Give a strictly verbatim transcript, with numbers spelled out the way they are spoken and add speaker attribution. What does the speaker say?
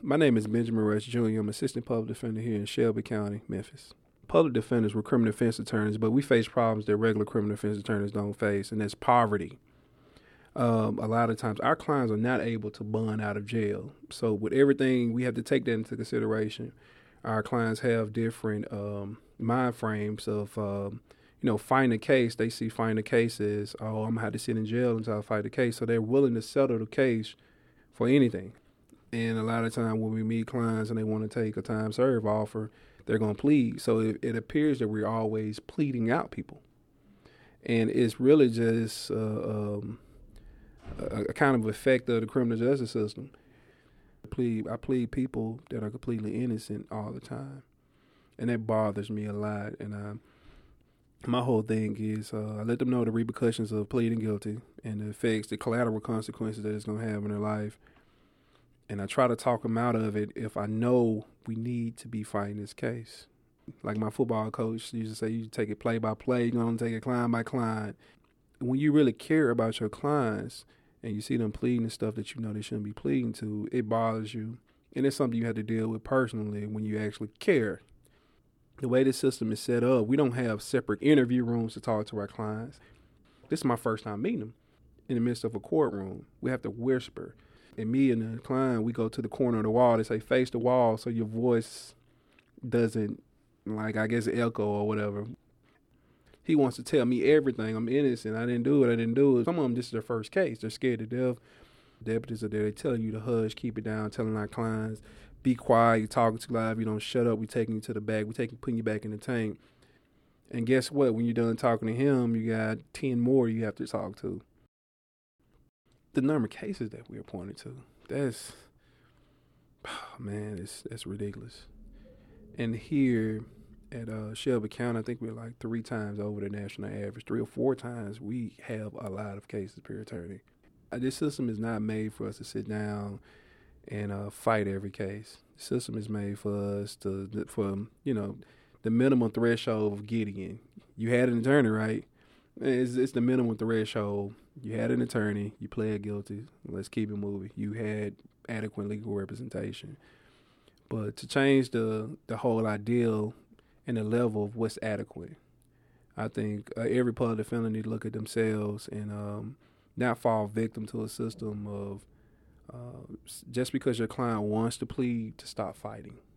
Speaker 1: My name is Benjamin Rush Junior I'm assistant public defender here in Shelby County, Memphis. Public defenders were criminal defense attorneys, but we face problems that regular criminal defense attorneys don't face, and that's poverty. Um, a lot of times our clients are not able to bond out of jail. So with everything, we have to take that into consideration. Our clients have different um, mind frames of, um, you know, fighting a case. They see fighting a case as, oh, I'm going to have to sit in jail until I fight the case. So they're willing to settle the case for anything. And a lot of time when we meet clients and they want to take a time serve offer, they're going to plead. So it, it appears that we're always pleading out people. And it's really just uh, um, a, a kind of effect of the criminal justice system. I plead, I plead people that are completely innocent all the time. And that bothers me a lot. And uh, my whole thing is uh, I let them know the repercussions of pleading guilty and the effects, the collateral consequences that it's going to have in their life. And I try to talk them out of it if I know we need to be fighting this case. Like my football coach used to say, you take it play by play, you're going to take it client by client. When you really care about your clients and you see them pleading stuff that you know they shouldn't be pleading to, it bothers you. And it's something you have to deal with personally when you actually care. The way this system is set up, we don't have separate interview rooms to talk to our clients. This is my first time meeting them in the midst of a courtroom. We have to whisper. And me and the client, we go to the corner of the wall. They say, face the wall so your voice doesn't, like, I guess, echo or whatever. He wants to tell me everything. I'm innocent. I didn't do it. I didn't do it. Some of them, this is their first case. They're scared to death. Deputies are there. They're telling you to hush, keep it down, telling our clients, be quiet. You're talking too loud. If you don't shut up, we're taking you to the back. We're taking, putting you back in the tank. And guess what? When you're done talking to him, you got ten more you have to talk to. The number of cases that we're pointing to, that's, oh man, it's that's ridiculous. And here at uh, Shelby County, I think we're like three times over the national average, three or four times. We have a lot of cases per attorney. Uh, this system is not made for us to sit down and uh, fight every case. The system is made for us to, for, you know, the minimum threshold of getting in. You had an attorney, right? It's, it's the minimum threshold. You had an attorney. You pled guilty. Let's keep it moving. You had adequate legal representation. But to change the the whole ideal and the level of what's adequate, I think uh, every public defender need to look at themselves and um, not fall victim to a system of uh, just because your client wants to plead, to stop fighting.